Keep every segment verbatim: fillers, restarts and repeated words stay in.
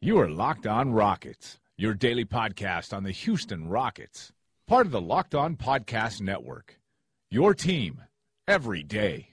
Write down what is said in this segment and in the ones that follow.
You are Locked On Rockets, your daily podcast on the Houston Rockets. Part of the Locked On Podcast Network. Your team every day.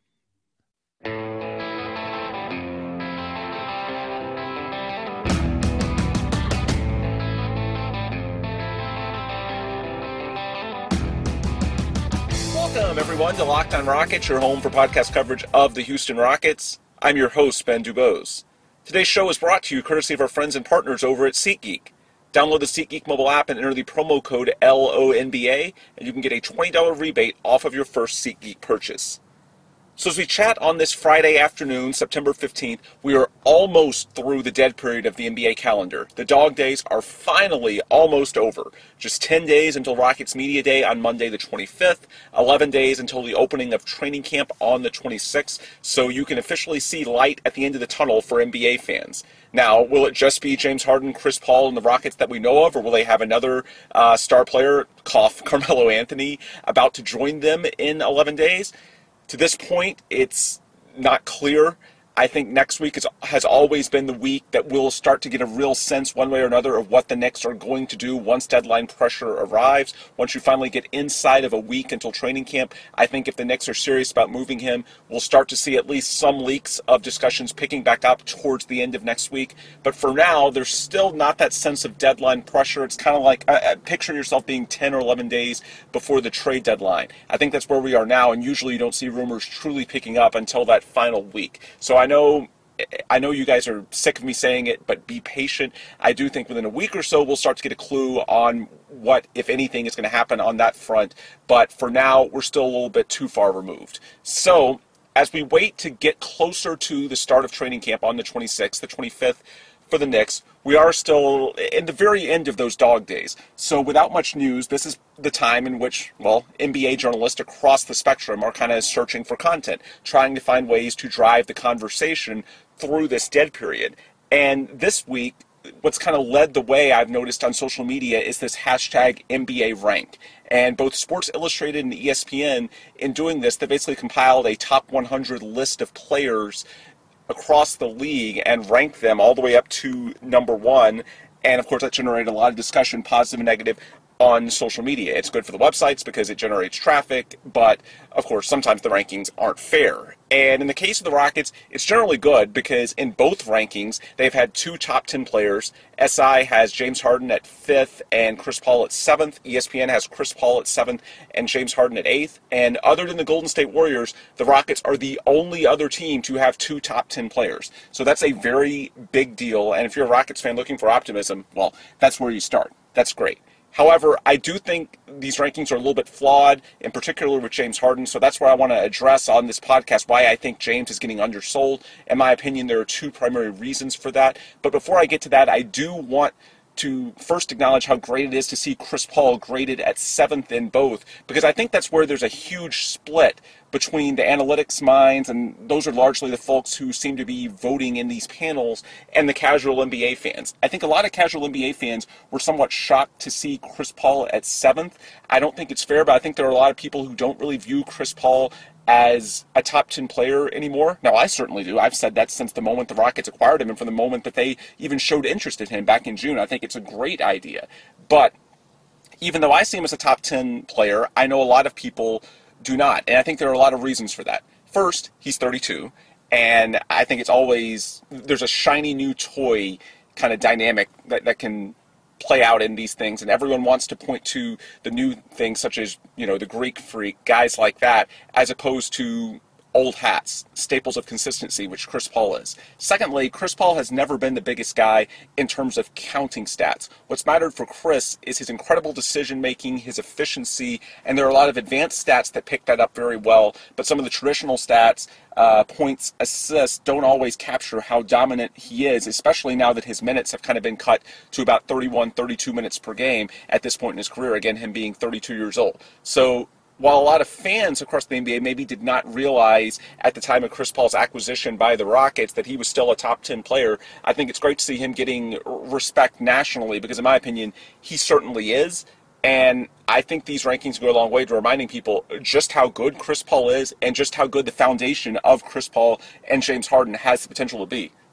Welcome, everyone, to Locked On Rockets, your home for podcast coverage of the Houston Rockets. I'm your host, Ben Dubose. Today's show is brought to you courtesy of our friends and partners over at SeatGeek. Download the SeatGeek mobile app and enter the promo code L O N B A, and you can get a twenty dollars rebate off of your first SeatGeek purchase. So as we chat on this Friday afternoon, September fifteenth, we are almost through the dead period of the N B A calendar. The dog days are finally almost over. Just ten days until Rockets Media Day on Monday the twenty-fifth, eleven days until the opening of training camp on the twenty-sixth, so you can officially see light at the end of the tunnel for N B A fans. Now, will it just be James Harden, Chris Paul, and the Rockets that we know of, or will they have another uh, star player, cough, Carmelo Anthony, about to join them in eleven days? To this point, it's not clear. I think next week is, has always been the week that we'll start to get a real sense one way or another of what the Knicks are going to do once deadline pressure arrives. Once you finally get inside of a week until training camp, I think if the Knicks are serious about moving him, we'll start to see at least some leaks of discussions picking back up towards the end of next week. But for now, there's still not that sense of deadline pressure. It's kind of like uh, picture yourself being ten or eleven days before the trade deadline. I think that's where we are now, and usually you don't see rumors truly picking up until that final week. So I I know I know you guys are sick of me saying it, but be patient. I do think within a week or so, we'll start to get a clue on what, if anything, is going to happen on that front. But for now, we're still a little bit too far removed. So as we wait to get closer to the start of training camp on the twenty-sixth, the twenty-fifth, for the Knicks, we are still in the very end of those dog days. So without much news, this is the time in which, well, N B A journalists across the spectrum are kind of searching for content, trying to find ways to drive the conversation through this dead period. And this week, what's kind of led the way I've noticed on social media is this hashtag N B A rank. And both Sports Illustrated and E S P N, in doing this, they basically compiled a top one hundred list of players across the league and rank them all the way up to number one. And of course that generated a lot of discussion, positive and negative, on social media. It's good for the websites because it generates traffic, but of course sometimes the rankings aren't fair. And in the case of the Rockets, it's generally good because in both rankings they've had two top ten players. S I has James Harden at fifth and Chris Paul at seventh. E S P N has Chris Paul at seventh and James Harden at eighth. And other than the Golden State Warriors, the Rockets are the only other team to have two top ten players. So that's a very big deal. And if you're a Rockets fan looking for optimism, well, that's where you start. That's great. However, I do think these rankings are a little bit flawed, in particular with James Harden, so that's where I want to address on this podcast why I think James is getting undersold. In my opinion, there are two primary reasons for that. But before I get to that, I do want to first acknowledge how great it is to see Chris Paul graded at seventh in both, because I think that's where there's a huge split between the analytics minds, and those are largely the folks who seem to be voting in these panels, and the casual N B A fans. I think a lot of casual N B A fans were somewhat shocked to see Chris Paul at seventh. I don't think it's fair, but I think there are a lot of people who don't really view Chris Paul as a top ten player anymore. Now, I certainly do. I've said that since the moment the Rockets acquired him and from the moment that they even showed interest in him back in June. I think it's a great idea. But even though I see him as a top ten player, I know a lot of people do not. And I think there are a lot of reasons for that. First, he's thirty-two. And I think it's always, there's a shiny new toy kind of dynamic that, that can play out in these things, and everyone wants to point to the new things such as, you know, the Greek Freak, guys like that, as opposed to old hats, staples of consistency, which Chris Paul is. Secondly, Chris Paul has never been the biggest guy in terms of counting stats. What's mattered for Chris is his incredible decision-making, his efficiency, and there are a lot of advanced stats that pick that up very well, but some of the traditional stats, uh, points, assists, don't always capture how dominant he is, especially now that his minutes have kind of been cut to about thirty-one, thirty-two minutes per game at this point in his career, again, him being thirty-two years old. So while a lot of fans across the N B A maybe did not realize at the time of Chris Paul's acquisition by the Rockets that he was still a top ten player, I think it's great to see him getting respect nationally because, in my opinion, he certainly is. And I think these rankings go a long way to reminding people just how good Chris Paul is and just how good the foundation of Chris Paul and James Harden has the potential to be.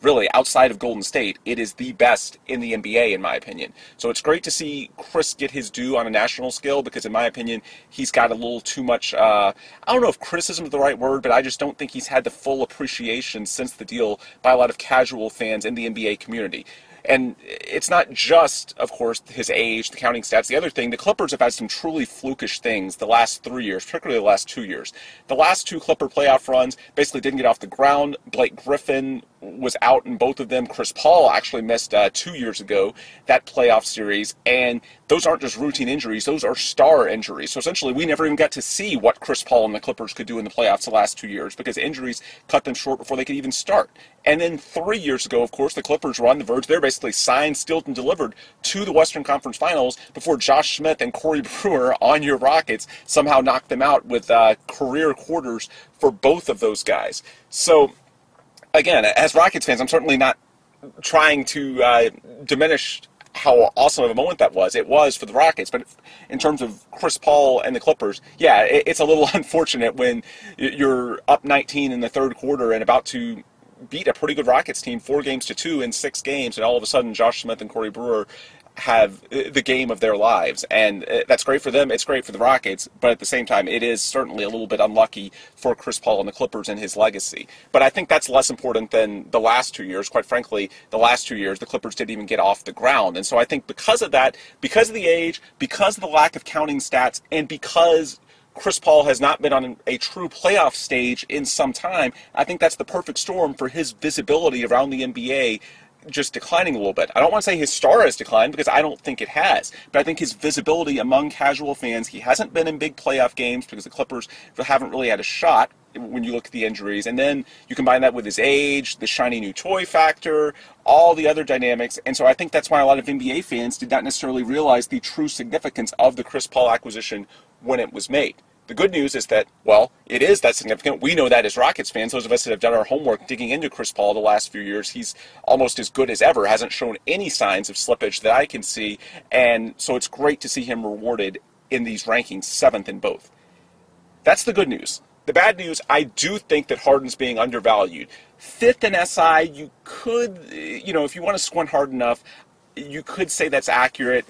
really, outside of Golden State, it is the best in the N B A, in my opinion. So it's great to see Chris get his due on a national scale because, in my opinion, he's got a little too much, uh, I don't know if criticism is the right word, but I just don't think he's had the full appreciation since the deal by a lot of casual fans in the N B A community. And it's not just, of course, his age, the counting stats. The other thing, the Clippers have had some truly flukish things the last three years, particularly the last two years. The last two Clipper playoff runs basically didn't get off the ground. Blake Griffin was out in both of them. Chris Paul actually missed uh, two years ago, that playoff series. And those aren't just routine injuries. Those are star injuries. So essentially, we never even got to see what Chris Paul and the Clippers could do in the playoffs the last two years because injuries cut them short before they could even start. And then three years ago, of course, the Clippers were on the verge. They're basically signed, sealed, and delivered to the Western Conference Finals before Josh Smith and Corey Brewer on your Rockets somehow knocked them out with uh, career quarters for both of those guys. So, again, as Rockets fans, I'm certainly not trying to uh, diminish how awesome of a moment that was. It was for the Rockets, but in terms of Chris Paul and the Clippers, yeah, it's a little unfortunate when you're up nineteen in the third quarter and about to beat a pretty good Rockets team four games to two in six games, and all of a sudden Josh Smith and Corey Brewer have the game of their lives. And that's great for them. It's great for the Rockets. But at the same time, it is certainly a little bit unlucky for Chris Paul and the Clippers and his legacy. But I think that's less important than the last two years. Quite frankly, the last two years, the Clippers didn't even get off the ground. And so I think because of that, because of the age, because of the lack of counting stats, and because Chris Paul has not been on a true playoff stage in some time, I think that's the perfect storm for his visibility around the N B A just declining a little bit. I don't want to say his star has declined because I don't think it has, but I think his visibility among casual fans, he hasn't been in big playoff games because the Clippers haven't really had a shot when you look at the injuries. And then you combine that with his age, the shiny new toy factor, all the other dynamics. And so I think that's why a lot of N B A fans did not necessarily realize the true significance of the Chris Paul acquisition when it was made. The good news is that, well, it is that significant. We know that as Rockets fans. Those of us that have done our homework digging into Chris Paul the last few years, he's almost as good as ever, hasn't shown any signs of slippage that I can see. And so it's great to see him rewarded in these rankings, seventh in both. That's the good news. The bad news, I do think that Harden's being undervalued. Fifth in S I, you could, you know, if you want to squint hard enough, you could say that's accurate.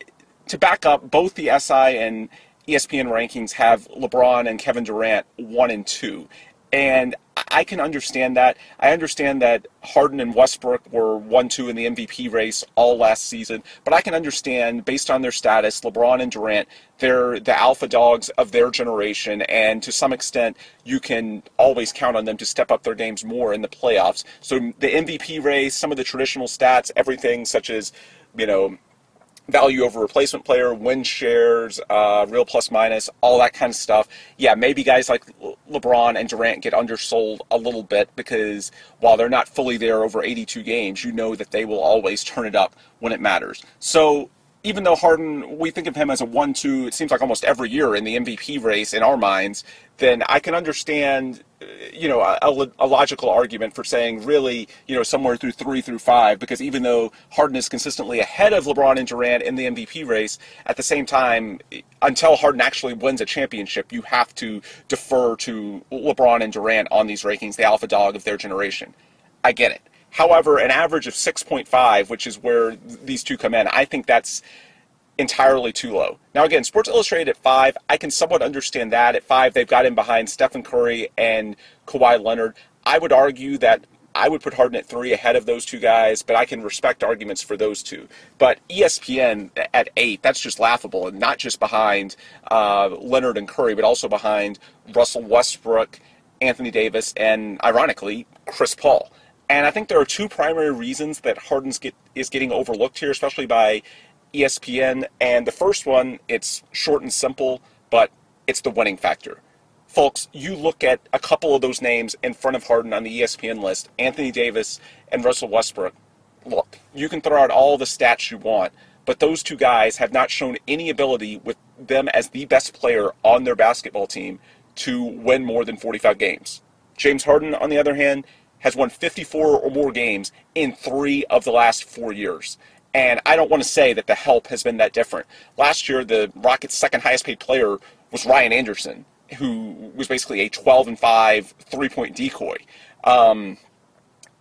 To back up, both the S I and E S P N rankings have LeBron and Kevin Durant one and two. And I can understand that. I understand that Harden and Westbrook were one two in the M V P race all last season. But I can understand, based on their status, LeBron and Durant, they're the alpha dogs of their generation. And to some extent, you can always count on them to step up their games more in the playoffs. So the M V P race, some of the traditional stats, everything such as, you know, value over replacement player, win shares, uh, real plus minus, all that kind of stuff. Yeah, maybe guys like LeBron and Durant get undersold a little bit because while they're not fully there over eighty-two games, you know that they will always turn it up when it matters. So even though Harden, we think of him as a one two, it seems like almost every year in the M V P race in our minds, then I can understand, you know, a, a logical argument for saying really, you know, somewhere through three through five, because even though Harden is consistently ahead of LeBron and Durant in the M V P race, at the same time, until Harden actually wins a championship, you have to defer to LeBron and Durant on these rankings, the alpha dog of their generation. I get it. However, an average of six point five, which is where these two come in, I think that's entirely too low. Now, again, Sports Illustrated at five, I can somewhat understand that. At five, they've got him behind Stephen Curry and Kawhi Leonard. I would argue that I would put Harden at three ahead of those two guys, but I can respect arguments for those two. But E S P N at eight, that's just laughable, and not just behind uh, Leonard and Curry, but also behind Russell Westbrook, Anthony Davis, and, ironically, Chris Paul. And I think there are two primary reasons that Harden get, is getting overlooked here, especially by E S P N. And the first one, it's short and simple, but it's the winning factor. Folks, you look at a couple of those names in front of Harden on the E S P N list, Anthony Davis and Russell Westbrook. Look, you can throw out all the stats you want, but those two guys have not shown any ability with them as the best player on their basketball team to win more than forty-five games. James Harden, on the other hand, has won fifty-four or more games in three of the last four years. And I don't want to say that the help has been that different. Last year, the Rockets' second highest paid player was Ryan Anderson, who was basically a twelve and five three-point decoy. Um,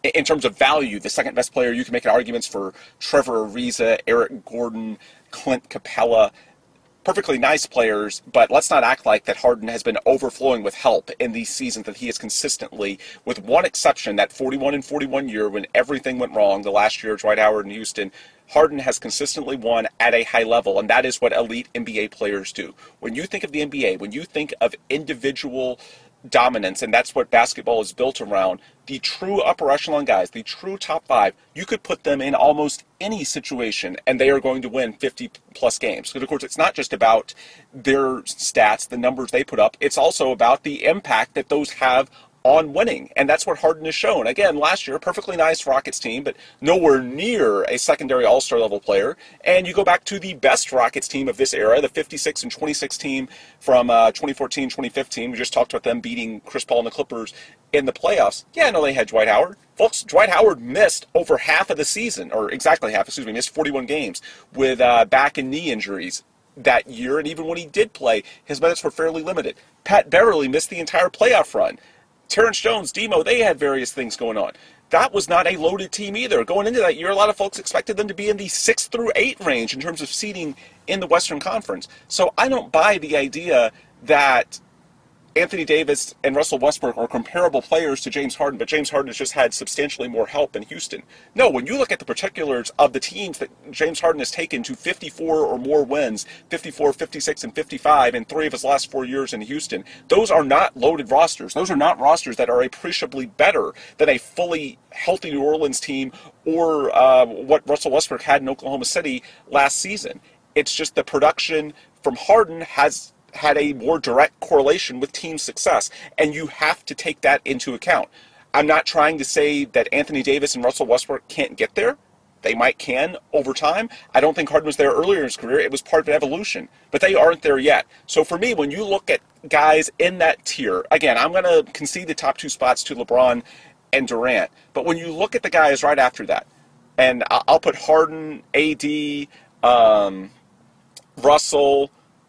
in terms of value, the second best player, you can make arguments for Trevor Ariza, Eric Gordon, Clint Capella. Perfectly nice players, but let's not act like that Harden has been overflowing with help in these seasons that he has consistently, with one exception, that forty-one and forty-one year when everything went wrong, the last year of Dwight Howard in Houston, Harden has consistently won at a high level, and that is what elite N B A players do. When you think of the N B A, when you think of individual dominance, and that's what basketball is built around, the true upper echelon guys, the true top five, you could put them in almost any situation and they are going to win fifty plus games. Because of course it's not just about their stats, the numbers they put up, it's also about the impact that those have on winning, and that's what Harden has shown. Again, last year, perfectly nice Rockets team, but nowhere near a secondary all-star level player. And you go back to the best Rockets team of this era, the fifty-six and twenty-six team from uh, twenty fourteen twenty fifteen. We just talked about them beating Chris Paul and the Clippers in the playoffs. Yeah, no, they had Dwight Howard. Folks, Dwight Howard missed over half of the season, or exactly half, excuse me, missed forty-one games with uh, back and knee injuries that year, and even when he did play, his minutes were fairly limited. Pat Beverly missed the entire playoff run. Terrence Jones, Demo, they had various things going on. That was not a loaded team either. Going into that year, a lot of folks expected them to be in the six through eight range in terms of seeding in the Western Conference. So I don't buy the idea that Anthony Davis and Russell Westbrook are comparable players to James Harden, but James Harden has just had substantially more help in Houston. No, when you look at the particulars of the teams that James Harden has taken to fifty-four or more wins, fifty-four, fifty-six, and fifty-five in three of his last four years in Houston, those are not loaded rosters. Those are not rosters that are appreciably better than a fully healthy New Orleans team or uh, what Russell Westbrook had in Oklahoma City last season. It's just the production from Harden has had a more direct correlation with team success, and you have to take that into account. I'm not trying to say that Anthony Davis and Russell Westbrook can't get there. They might can over time. I don't think Harden was there earlier in his career. It was part of an evolution, but they aren't there yet. So for me, when you look at guys in that tier, again, I'm going to concede the top two spots to LeBron and Durant, but when you look at the guys right after that, and I'll put Harden, A D, um, Russell,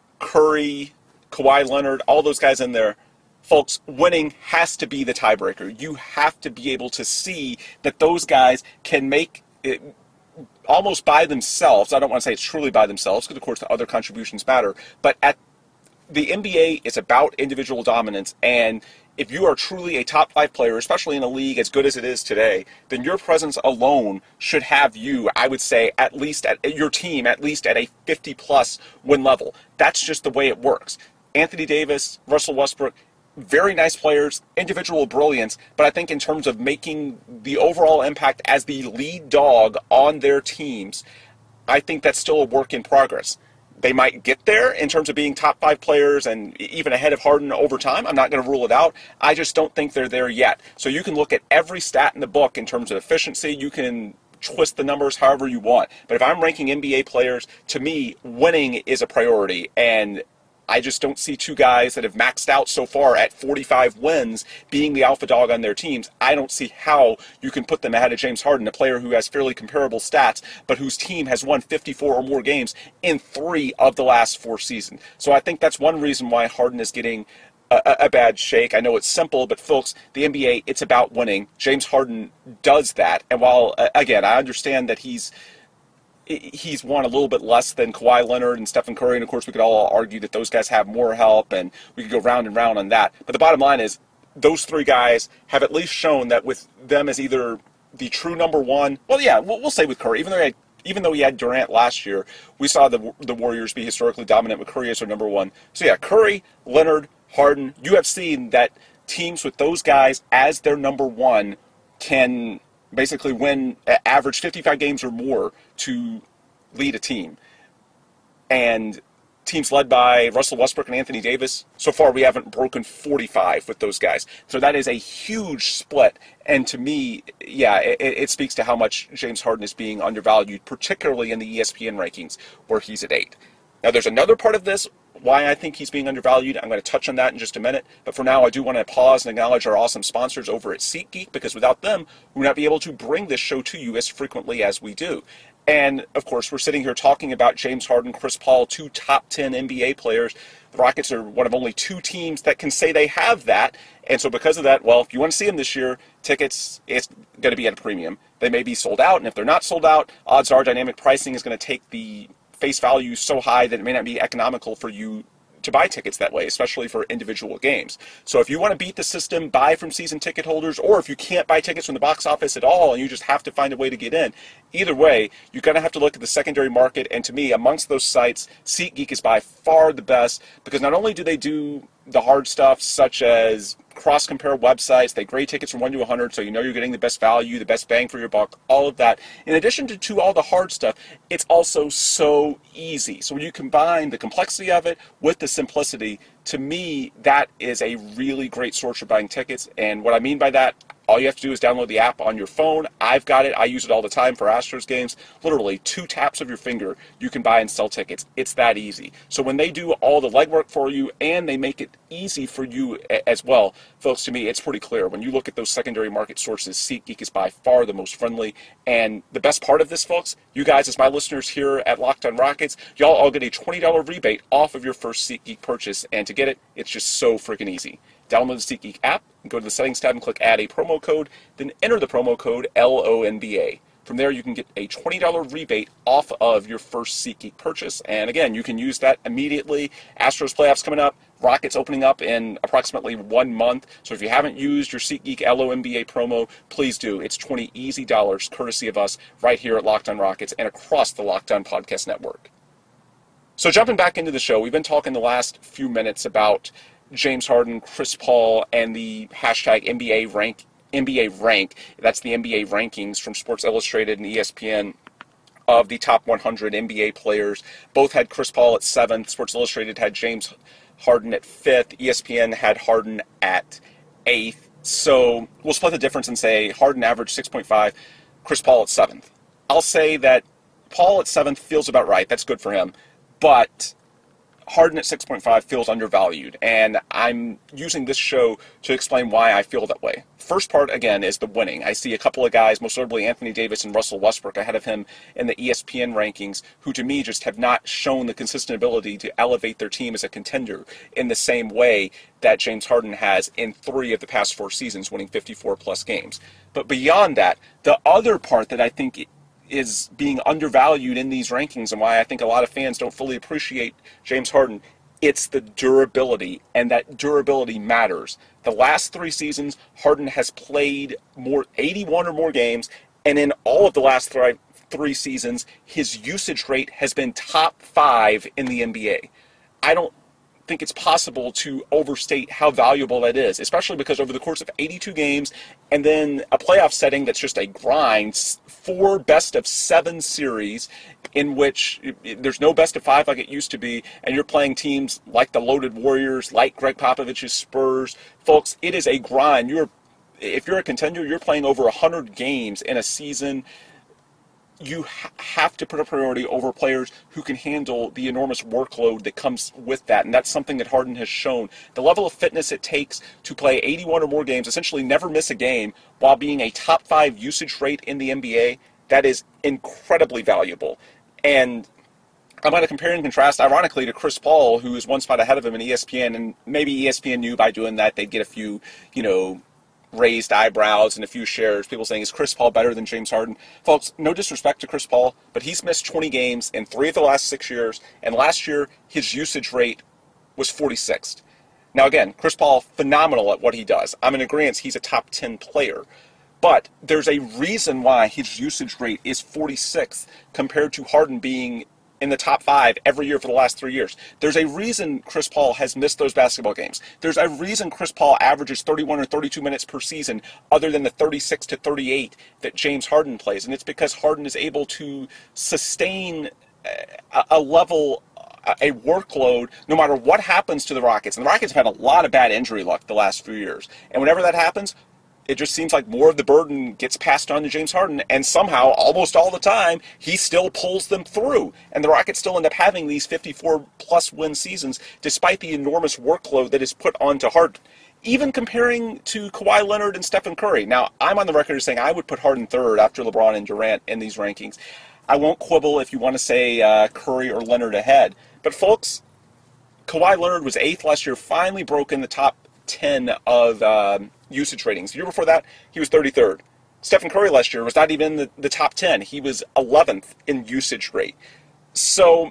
Curry, Kawhi Leonard, all those guys in there, folks, winning has to be the tiebreaker. You have to be able to see that those guys can make it almost by themselves. I don't want to say it's truly by themselves, because of course the other contributions matter, but at the N B A is about individual dominance, and if you are truly a top five player, especially in a league as good as it is today, then your presence alone should have you, I would say, at least at your team, at least at a fifty plus win level. That's just the way it works. Anthony Davis, Russell Westbrook, very nice players, individual brilliance, but I think in terms of making the overall impact as the lead dog on their teams, I think that's still a work in progress. They might get there in terms of being top five players and even ahead of Harden over time. I'm not going to rule it out. I just don't think they're there yet. So you can look at every stat in the book in terms of efficiency. You can twist the numbers however you want. But if I'm ranking N B A players, to me, winning is a priority. And I just don't see two guys that have maxed out so far at forty-five wins being the alpha dog on their teams. I don't see how you can put them ahead of James Harden, a player who has fairly comparable stats, but whose team has won fifty-four or more games in three of the last four seasons. So I think that's one reason why Harden is getting a, a bad shake. I know it's simple, but folks, the N B A, it's about winning. James Harden does that. And while, again, I understand that he's he's won a little bit less than Kawhi Leonard and Stephen Curry, and of course we could all argue that those guys have more help, and we could go round and round on that. But the bottom line is, those three guys have at least shown that with them as either the true number one, well, yeah, we'll, we'll say with Curry, even though he had, even though he had Durant last year, we saw the the Warriors be historically dominant with Curry as their number one. So yeah, Curry, Leonard, Harden, you have seen that teams with those guys as their number one can basically win, average fifty-five games or more to lead a team. And teams led by Russell Westbrook and Anthony Davis, so far we haven't broken forty-five with those guys. So that is a huge split. And to me, yeah, it, it speaks to how much James Harden is being undervalued, particularly in the E S P N rankings where he's at eight. Now there's another part of this why I think he's being undervalued. I'm going to touch on that in just a minute. But for now, I do want to pause and acknowledge our awesome sponsors over at SeatGeek, because without them, we would not be able to bring this show to you as frequently as we do. And, of course, we're sitting here talking about James Harden, Chris Paul, two top ten N B A players. The Rockets are one of only two teams that can say they have that. And so because of that, well, if you want to see them this year, tickets, it's going to be at a premium. They may be sold out, and if they're not sold out, odds are dynamic pricing is going to take the face value so high that it may not be economical for you to buy tickets that way, especially for individual games. So if you want to beat the system, buy from season ticket holders, or if you can't buy tickets from the box office at all and you just have to find a way to get in, either way, you're going to have to look at the secondary market. And to me, amongst those sites, SeatGeek is by far the best, because not only do they do the hard stuff such as cross-compare websites, they grade tickets from one to one hundred, so you know you're getting the best value, the best bang for your buck, all of that. In addition to, to all the hard stuff, it's also so easy. So when you combine the complexity of it with the simplicity, to me, that is a really great source for buying tickets. And what I mean by that, all you have to do is download the app on your phone. I've got it. I use it all the time for Astros games. Literally, two taps of your finger, you can buy and sell tickets. It's that easy. So when they do all the legwork for you and they make it easy for you as well, folks, to me, it's pretty clear. When you look at those secondary market sources, SeatGeek is by far the most friendly. And the best part of this, folks, you guys as my listeners here at Locked On Rockets, y'all all get a twenty dollars rebate off of your first SeatGeek purchase. And to get it, it's just so freaking easy. Download the SeatGeek app, and go to the settings tab and click add a promo code, then enter the promo code L O N B A. From there, you can get a twenty dollars rebate off of your first SeatGeek purchase. And again, you can use that immediately. Astros playoffs coming up, Rockets opening up in approximately one month. So if you haven't used your SeatGeek L O N B A promo, please do. It's twenty easy dollars courtesy of us right here at Locked On Rockets and across the Locked On Podcast Network. So jumping back into the show, we've been talking the last few minutes about James Harden, Chris Paul, and the hashtag N B A rank, N B A rank. That's the N B A rankings from Sports Illustrated and E S P N of the top one hundred N B A players. Both had Chris Paul at seventh. Sports Illustrated had James Harden at fifth. E S P N had Harden at eighth. So we'll split the difference and say Harden averaged six point five, Chris Paul at seventh. I'll say that Paul at seventh feels about right. That's good for him. But Harden at six point five feels undervalued, and I'm using this show to explain why I feel that way. First part, again, is the winning. I see a couple of guys, most notably Anthony Davis and Russell Westbrook, ahead of him in the E S P N rankings, who to me just have not shown the consistent ability to elevate their team as a contender in the same way that James Harden has in three of the past four seasons, winning fifty-four plus games. But beyond that, the other part that I think is being undervalued in these rankings and why I think a lot of fans don't fully appreciate James Harden, it's the durability, and that durability matters. The last three seasons, Harden has played more eighty-one or more games, and in all of the last three, three seasons, his usage rate has been top five in the N B A. I don't think it's possible to overstate how valuable that is, especially because over the course of eighty-two games and then a playoff setting that's just a grind, four best of seven series in which there's no best of five like it used to be, and you're playing teams like the loaded Warriors, like Greg Popovich's Spurs. Folks, it is a grind. You're, if you're a contender, you're playing over one hundred games in a season. You ha- have to put a priority over players who can handle the enormous workload that comes with that, and that's something that Harden has shown. The level of fitness it takes to play eighty-one or more games, essentially never miss a game, while being a top five usage rate in the N B A, that is incredibly valuable. And I'm going to compare and contrast, ironically, to Chris Paul, who is one spot ahead of him in E S P N, and maybe E S P N knew by doing that they'd get a few, you know, raised eyebrows and a few shares, people saying, is Chris Paul better than James Harden? Folks, no disrespect to Chris Paul, but he's missed twenty games in three of the last six years, and last year his usage rate was forty-sixth. Now again, Chris Paul, phenomenal at what he does. I'm in agreement, he's a top ten player, but there's a reason why his usage rate is forty-sixth compared to Harden being in the top five every year for the last three years. There's a reason Chris Paul has missed those basketball games. There's a reason Chris Paul averages thirty-one or thirty-two minutes per season other than the thirty-six to thirty-eight that James Harden plays. And it's because Harden is able to sustain a, a level, a workload, no matter what happens to the Rockets. And the Rockets have had a lot of bad injury luck the last few years. And whenever that happens, it just seems like more of the burden gets passed on to James Harden, and somehow, almost all the time, he still pulls them through. And the Rockets still end up having these fifty-four plus win seasons, despite the enormous workload that is put onto Harden. Even comparing to Kawhi Leonard and Stephen Curry. Now, I'm on the record as saying I would put Harden third after LeBron and Durant in these rankings. I won't quibble if you want to say uh, Curry or Leonard ahead. But folks, Kawhi Leonard was eighth last year, finally broke in the top ten of um, usage ratings. The year before that, he was thirty-third. Stephen Curry last year was not even in the, the top ten. He was eleventh in usage rate. So,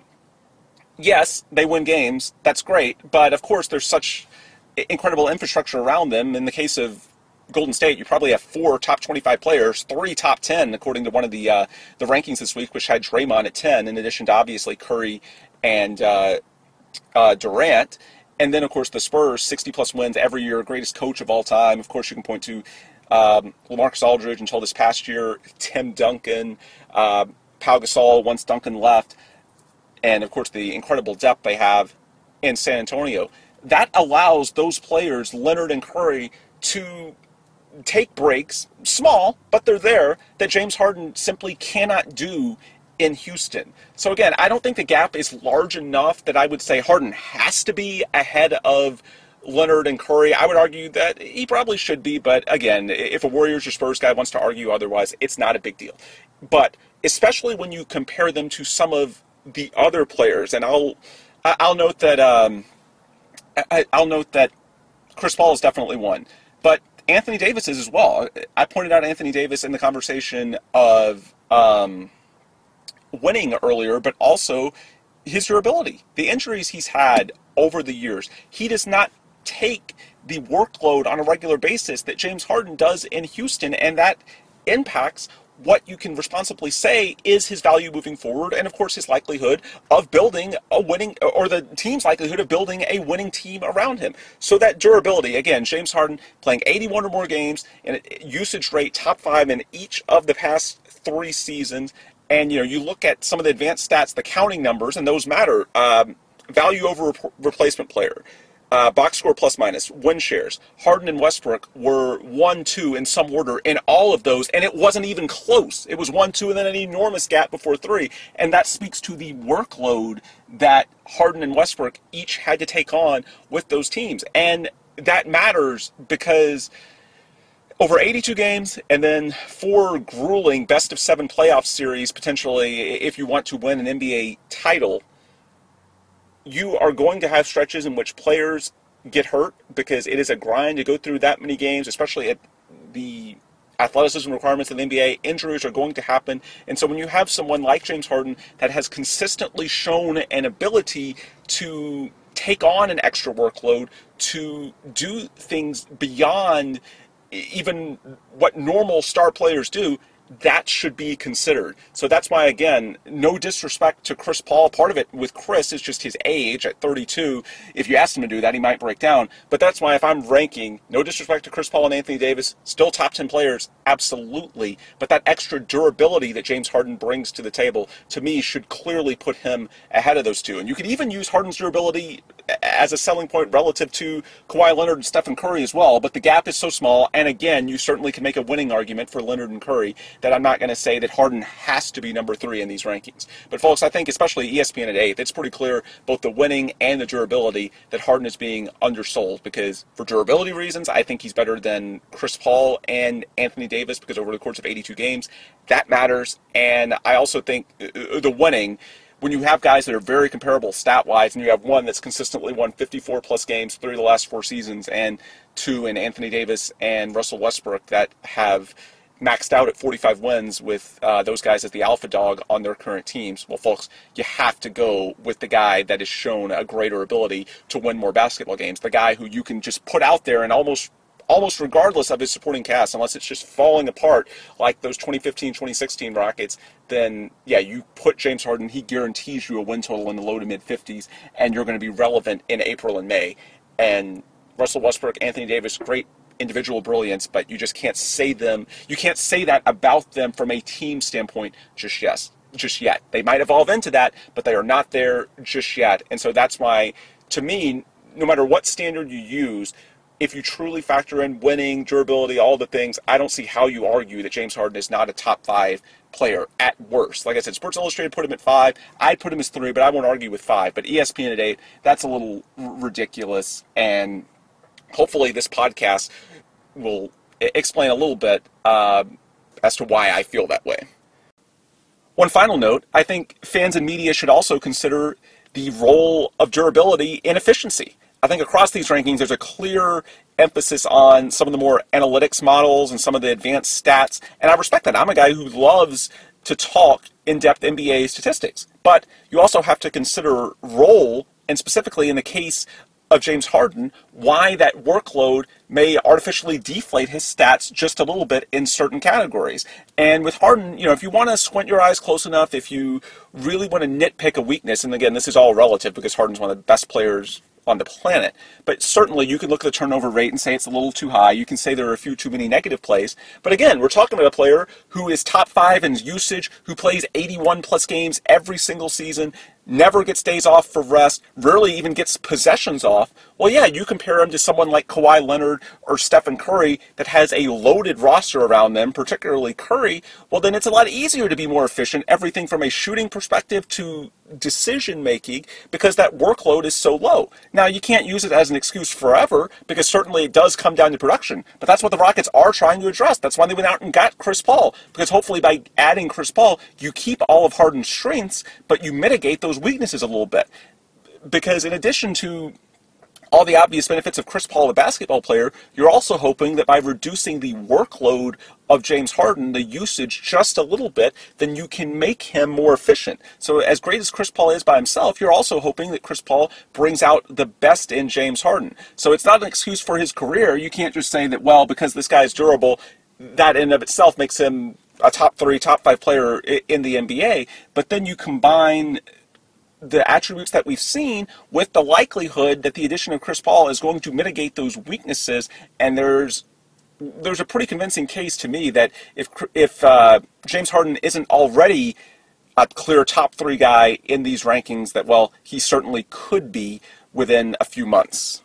yes, they win games. That's great. But, of course, there's such incredible infrastructure around them. In the case of Golden State, you probably have four top twenty-five players, three top ten, according to one of the uh, the rankings this week, which had Draymond at ten, in addition to, obviously, Curry and uh, uh, Durant. And then, of course, the Spurs, sixty-plus wins every year, greatest coach of all time. Of course, you can point to um, LaMarcus Aldridge until this past year, Tim Duncan, uh, Pau Gasol once Duncan left, and, of course, the incredible depth they have in San Antonio. That allows those players, Leonard and Curry, to take breaks, small, but they're there, that James Harden simply cannot do in Houston. So again, I don't think the gap is large enough that I would say Harden has to be ahead of Leonard and Curry. I would argue that he probably should be, but again, if a Warriors or Spurs guy wants to argue otherwise, it's not a big deal. But especially when you compare them to some of the other players, and I'll I'll note that um, I'll note that Chris Paul is definitely one, but Anthony Davis is as well. I pointed out Anthony Davis in the conversation of um, winning earlier, but also his durability. The injuries he's had over the years. He does not take the workload on a regular basis that James Harden does in Houston, and that impacts what you can responsibly say is his value moving forward, and of course his likelihood of building a winning, or the team's likelihood of building a winning team around him. So that durability, again, James Harden playing eighty-one or more games, and usage rate top five in each of the past three seasons. And, you know, you look at some of the advanced stats, the counting numbers, and those matter. Um, value over rep- replacement player, uh, box score plus minus, win shares. Harden and Westbrook were one, two in some order in all of those, and it wasn't even close. It was one, two, and then an enormous gap before three. And that speaks to the workload that Harden and Westbrook each had to take on with those teams. And that matters because over eighty-two games, and then four grueling best of seven playoff series, potentially, if you want to win an N B A title, you are going to have stretches in which players get hurt because it is a grind to go through that many games, especially at the athleticism requirements of the N B A. Injuries are going to happen. And so when you have someone like James Harden that has consistently shown an ability to take on an extra workload, to do things beyond even what normal star players do, that should be considered. So that's why, again, no disrespect to Chris Paul. Part of it with Chris is just his age at thirty-two. If you asked him to do that, he might break down. But that's why if I'm ranking, no disrespect to Chris Paul and Anthony Davis, still top ten players, absolutely. But that extra durability that James Harden brings to the table, to me, should clearly put him ahead of those two. And you could even use Harden's durability as a selling point relative to Kawhi Leonard and Stephen Curry as well. But the gap is so small. And again, you certainly can make a winning argument for Leonard and Curry, that I'm not going to say that Harden has to be number three in these rankings. But folks, I think especially E S P N at eighth, it's pretty clear, both the winning and the durability, that Harden is being undersold, because for durability reasons, I think he's better than Chris Paul and Anthony Davis, because over the course of eighty-two games, that matters. And I also think the winning, when you have guys that are very comparable stat-wise, and you have one that's consistently won fifty-four plus games three of the last four seasons, and two in Anthony Davis and Russell Westbrook that have maxed out at forty-five wins with uh, those guys as the alpha dog on their current teams. Well, folks, you have to go with the guy that has shown a greater ability to win more basketball games, the guy who you can just put out there and almost almost regardless of his supporting cast, unless it's just falling apart like those twenty fifteen twenty sixteen Rockets, then, yeah, you put James Harden, he guarantees you a win total in the low to mid-fifties, and you're going to be relevant in April and May. And Russell Westbrook, Anthony Davis, great individual brilliance, but you just can't say them, you can't say that about them from a team standpoint just yet. Just yet. They might evolve into that, but they are not there just yet. And so that's why, to me, no matter what standard you use, if you truly factor in winning, durability, all the things, I don't see how you argue that James Harden is not a top five player at worst. Like I said, Sports Illustrated put him at five. I'd put him as three, but I won't argue with five. But E S P N at eight, that's a little r- ridiculous. And hopefully this podcast will explain a little bit uh, as to why I feel that way. One final note, I think fans and media should also consider the role of durability and efficiency. I think across these rankings, there's a clear emphasis on some of the more analytics models and some of the advanced stats, and I respect that. I'm a guy who loves to talk in-depth N B A statistics, but you also have to consider role, and specifically in the case of James Harden, why that workload may artificially deflate his stats just a little bit in certain categories. And with Harden, you know, if you want to squint your eyes close enough, if you really want to nitpick a weakness, and again, this is all relative because Harden's one of the best players on the planet, but certainly you can look at the turnover rate and say it's a little too high. You can say there are a few too many negative plays. But again, we're talking about a player who is top five in usage, who plays eighty-one plus games every single season, never gets days off for rest, rarely even gets possessions off. Well, yeah, you compare him to someone like Kawhi Leonard or Stephen Curry that has a loaded roster around them, particularly Curry, well, then it's a lot easier to be more efficient, everything from a shooting perspective to decision-making, because that workload is so low. Now, you can't use it as an excuse forever, because certainly it does come down to production, but that's what the Rockets are trying to address. That's why they went out and got Chris Paul, because hopefully by adding Chris Paul, you keep all of Harden's strengths, but you mitigate those weaknesses a little bit. Because in addition to all the obvious benefits of Chris Paul, the basketball player, you're also hoping that by reducing the workload of James Harden, the usage just a little bit, then you can make him more efficient. So as great as Chris Paul is by himself, you're also hoping that Chris Paul brings out the best in James Harden. So it's not an excuse for his career. You can't just say that, well, because this guy is durable, that in and of itself makes him a top three, top five player in the N B A. But then you combine the attributes that we've seen with the likelihood that the addition of Chris Paul is going to mitigate those weaknesses, and there's there's a pretty convincing case to me that if if uh, James Harden isn't already a clear top three guy in these rankings, that, well, he certainly could be within a few months.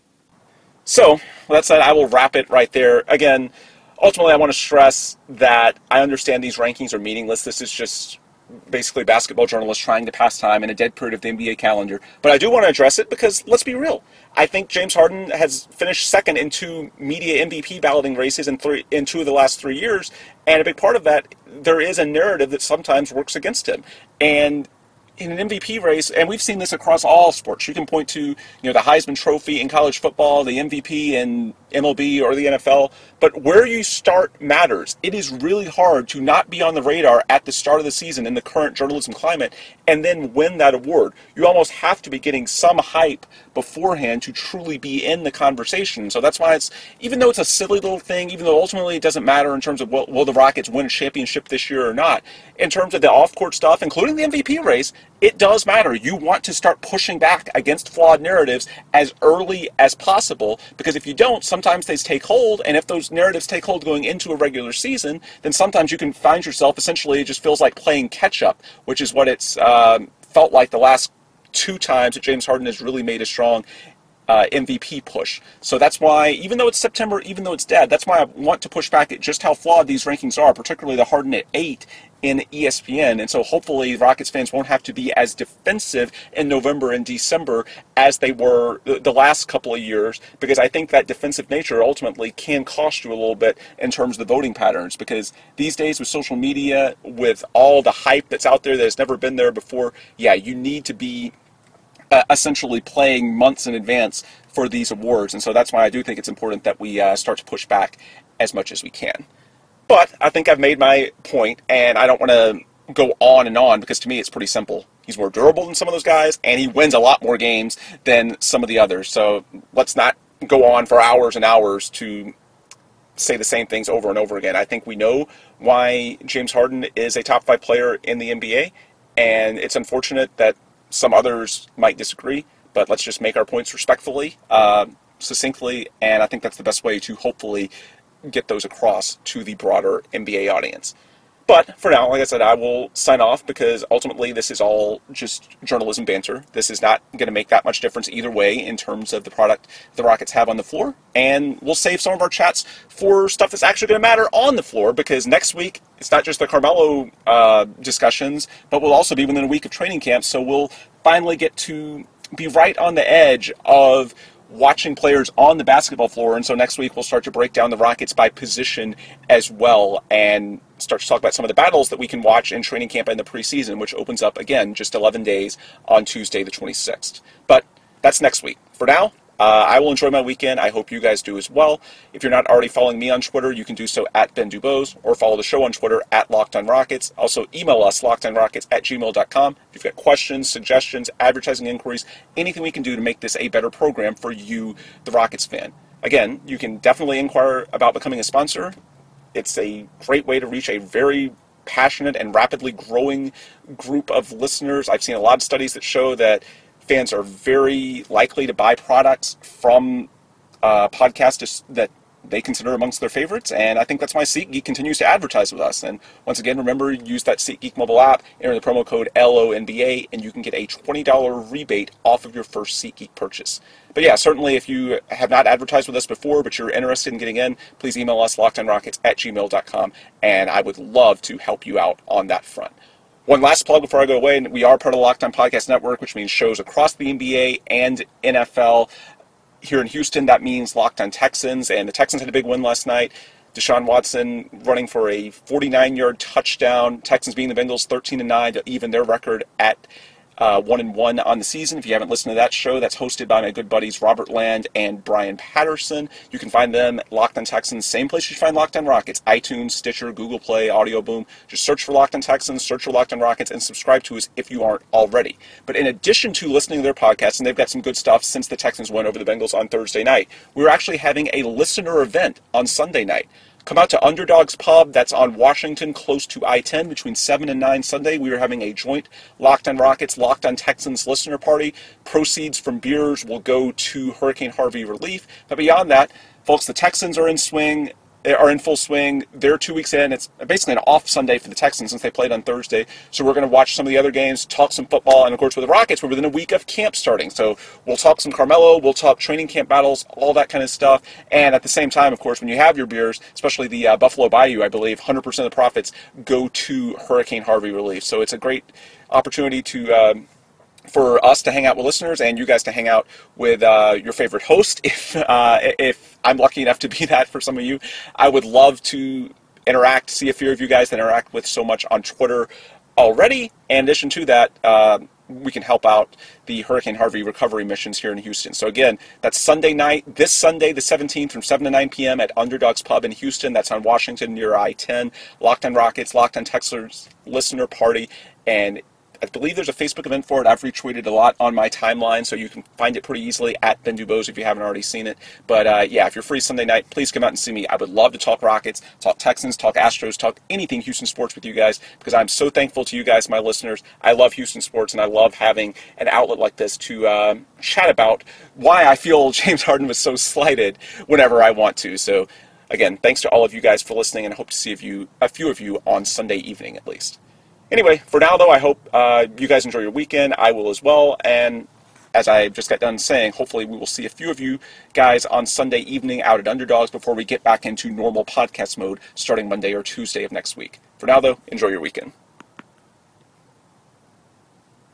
So, with that said, I will wrap it right there. Again, ultimately, I want to stress that I understand these rankings are meaningless. This is just basically basketball journalists trying to pass time in a dead period of the N B A calendar. But I do want to address it because, let's be real, I think James Harden has finished second in two media M V P balloting races in three in two of the last three years, and a big part of that, there is a narrative that sometimes works against him. And in an M V P race, and we've seen this across all sports, you can point to, you know, the Heisman Trophy in college football, the M V P in M L B or the N F L, but where you start matters. It is really hard to not be on the radar at the start of the season in the current journalism climate and then win that award. You almost have to be getting some hype beforehand to truly be in the conversation. So that's why it's, even though it's a silly little thing, even though ultimately it doesn't matter in terms of will, will the Rockets win a championship this year or not, in terms of the off-court stuff, including the M V P race, it does matter. You want to start pushing back against flawed narratives as early as possible, because if you don't, sometimes they take hold, and if those narratives take hold going into a regular season, then sometimes you can find yourself, essentially, it just feels like playing catch-up, which is what it's uh, felt like the last two times that James Harden has really made a strong uh, M V P push. So that's why, even though it's September, even though it's dead, that's why I want to push back at just how flawed these rankings are, particularly the Harden at eight in E S P N. And so hopefully Rockets fans won't have to be as defensive in November and December as they were the last couple of years, because I think that defensive nature ultimately can cost you a little bit in terms of the voting patterns, because these days with social media, with all the hype that's out there that has never been there before, yeah, you need to be uh, essentially playing months in advance for these awards. And so that's why I do think it's important that we uh, start to push back as much as we can. But I think I've made my point, and I don't want to go on and on, because to me it's pretty simple. He's more durable than some of those guys, and he wins a lot more games than some of the others. So let's not go on for hours and hours to say the same things over and over again. I think we know why James Harden is a top five player in the N B A, and it's unfortunate that some others might disagree, but let's just make our points respectfully, uh, succinctly, and I think that's the best way to hopefully get those across to the broader N B A audience. But for now, like I said, I will sign off, because ultimately this is all just journalism banter. This is not going to make that much difference either way in terms of the product the Rockets have on the floor. And we'll save some of our chats for stuff that's actually going to matter on the floor, because next week it's not just the Carmelo uh, discussions, but we'll also be within a week of training camp. So we'll finally get to be right on the edge of watching players on the basketball floor. And so next week we'll start to break down the Rockets by position as well, and start to talk about some of the battles that we can watch in training camp and the preseason, which opens up, again, just eleven days on Tuesday the twenty-sixth. But that's next week. For now, Uh, I will enjoy my weekend. I hope you guys do as well. If you're not already following me on Twitter, you can do so at Ben Dubose, or follow the show on Twitter at Locked On Rockets. Also, email us, lockedonrockets at gmail dot com. If you've got questions, suggestions, advertising inquiries, anything we can do to make this a better program for you, the Rockets fan. Again, you can definitely inquire about becoming a sponsor. It's a great way to reach a very passionate and rapidly growing group of listeners. I've seen a lot of studies that show that fans are very likely to buy products from uh, podcasts that they consider amongst their favorites, and I think that's why SeatGeek continues to advertise with us. And once again, remember, use that SeatGeek mobile app, enter the promo code L O N B A, and you can get a twenty dollars rebate off of your first SeatGeek purchase. But yeah, certainly if you have not advertised with us before, but you're interested in getting in, please email us, lockedonrockets at gmail dot com, and I would love to help you out on that front. One last plug before I go away, and we are part of the Locked On Podcast Network, which means shows across the N B A and N F L. Here in Houston, that means Locked On Texans, and the Texans had a big win last night. Deshaun Watson running for a forty-nine-yard touchdown. Texans beating the Bengals thirteen and nine to even their record at Uh, one and one on the season. If you haven't listened to that show, that's hosted by my good buddies Robert Land and Brian Patterson. You can find them at Locked On Texans, same place you find Locked On Rockets, iTunes, Stitcher, Google Play, Audio Boom. Just search for Locked On Texans, search for Locked On Rockets, and subscribe to us if you aren't already. But in addition to listening to their podcast, and they've got some good stuff since the Texans won over the Bengals on Thursday night, we're actually having a listener event on Sunday night. Come out to Underdog's Pub. That's on Washington, close to I ten, between seven and nine Sunday. We are having a joint Locked On Rockets, Locked On Texans listener party. Proceeds from beers will go to Hurricane Harvey relief. But beyond that, folks, the Texans are in swing. Are in full swing. They're two weeks in. It's basically an off Sunday for the Texans since they played on Thursday. So we're going to watch some of the other games, talk some football, and of course with the Rockets, we're within a week of camp starting. So we'll talk some Carmelo, we'll talk training camp battles, all that kind of stuff. And at the same time, of course, when you have your beers, especially the uh, Buffalo Bayou, I believe, one hundred percent of the profits go to Hurricane Harvey relief. So it's a great opportunity to um, for us to hang out with listeners and you guys to hang out with uh, your favorite host. If uh, if I'm lucky enough to be that for some of you, I would love to interact, see a few of you guys that interact with so much on Twitter already. In addition to that, uh, we can help out the Hurricane Harvey recovery missions here in Houston. So again, that's Sunday night, this Sunday the seventeenth from seven to nine p.m. at Underdog's Pub in Houston. That's on Washington near I ten. Locked On Rockets, Locked On Texans listener party, and I believe there's a Facebook event for it. I've retweeted a lot on my timeline, so you can find it pretty easily at Ben Dubose if you haven't already seen it. But uh, yeah, if you're free Sunday night, please come out and see me. I would love to talk Rockets, talk Texans, talk Astros, talk anything Houston sports with you guys, because I'm so thankful to you guys, my listeners. I love Houston sports, and I love having an outlet like this to um, chat about why I feel James Harden was so slighted whenever I want to. So again, thanks to all of you guys for listening, and I hope to see a few, a few of you on Sunday evening at least. Anyway, for now, though, I hope uh, you guys enjoy your weekend. I will as well. And as I just got done saying, hopefully we will see a few of you guys on Sunday evening out at Underdogs before we get back into normal podcast mode starting Monday or Tuesday of next week. For now, though, enjoy your weekend.